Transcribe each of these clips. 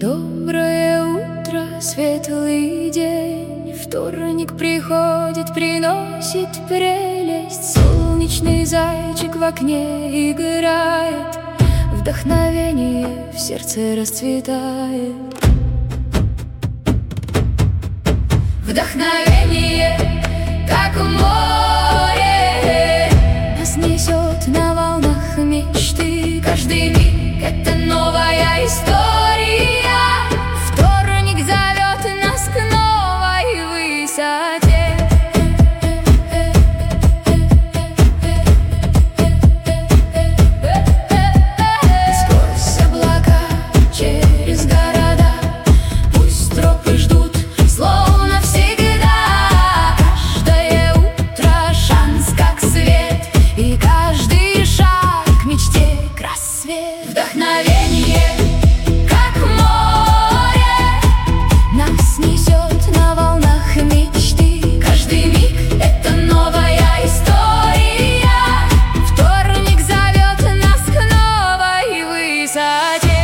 Доброе утро, светлый день. Вторник приходит, приносит прелесть. Солнечный зайчик в окне играет, вдохновение в сердце расцветает. Вдохновение, как море, нас несет на волнах мечты. Каждый миг — это новая история. Вторник зовет нас к новой высоте. Сквозь облака, через города, пусть тропы ждут, словно всегда. Каждое утро шанс, как свет, и каждый шаг к мечте, к рассвету. Вдохновение, как море, нас несет на волнах мечты. Каждый миг — это новая история. Вторник зовет нас к новой высоте.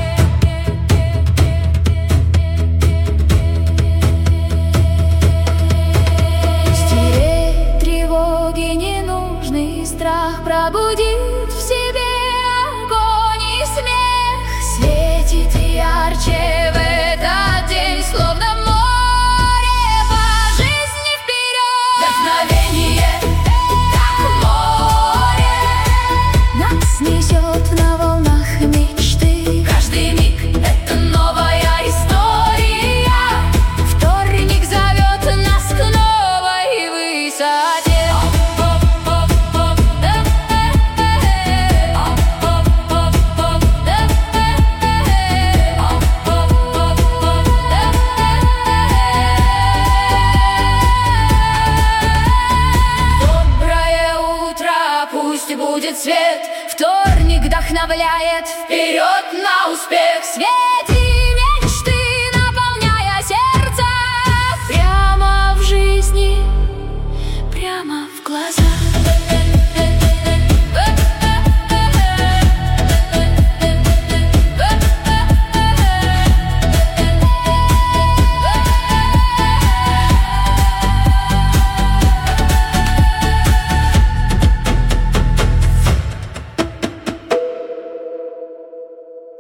Стереть тревоги, ненужный страх, пробудить в себе огонь и смех. Светит ярче в этот день, словно море, по жизни вперед. Вдохновение, как море, нас несет на волнах мечты. Каждый миг — это новая история. Вторник зовет нас к новой высоте. Доброе утро, пусть будет свет. Вторник вдохновляет вперед на успех. Светит